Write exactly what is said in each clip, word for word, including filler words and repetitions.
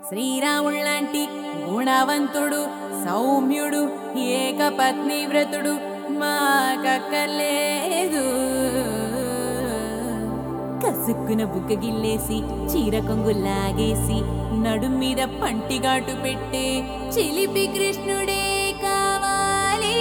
శ్రీరాముళ్ళంటి గుణవంతుడు సౌమ్యుడు ఏకపత్ని వ్రతుడు మాకక్కర్లేదు. కసుక్కున బుగ్గ గిల్లేసి చీర కొంగు లాగేసి నడుం మీద పంటిగాటు పెట్టే చిలిపి కృష్ణుడే కావాలి.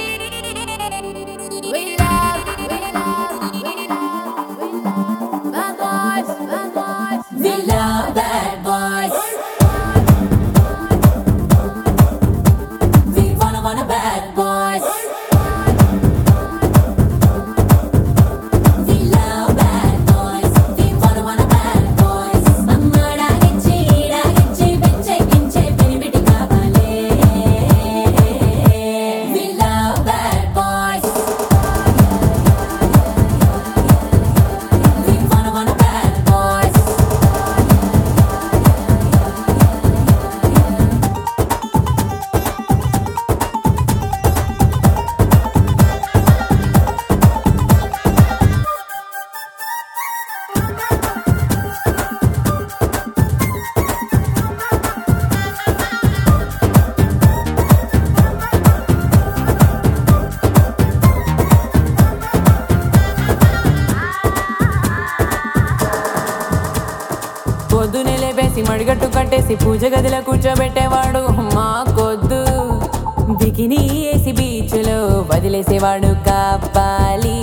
పొద్దునే లేపేసి మడిగట్టు కట్టేసి పూజ గదిలో కూర్చోబెట్టేవాడు మాకొద్దు. బికినీ వేసి బీచ్లో వదిలేసేవాడు కాపాలి.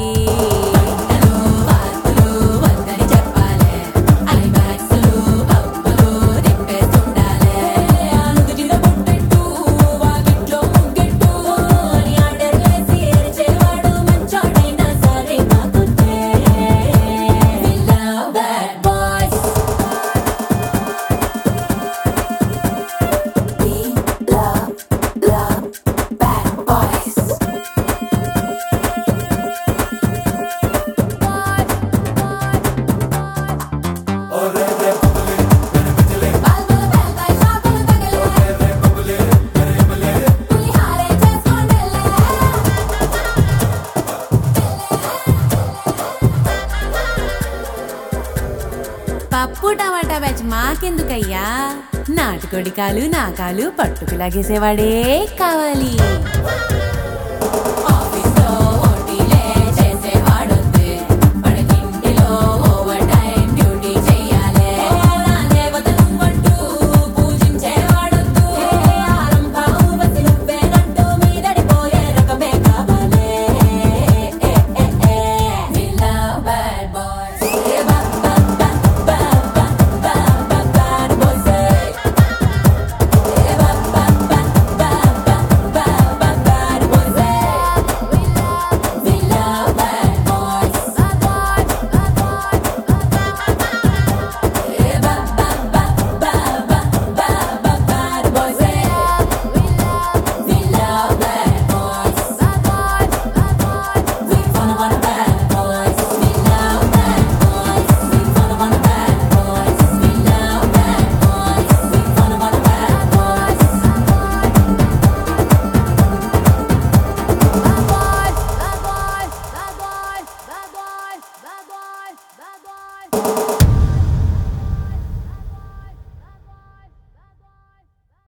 పప్పు టమాటా బ్యాచ్ మాకెందుకయ్యా, నాటుకోడి కాలు నా కాలు పట్టుకు లాగేసేవాడే కావాలి.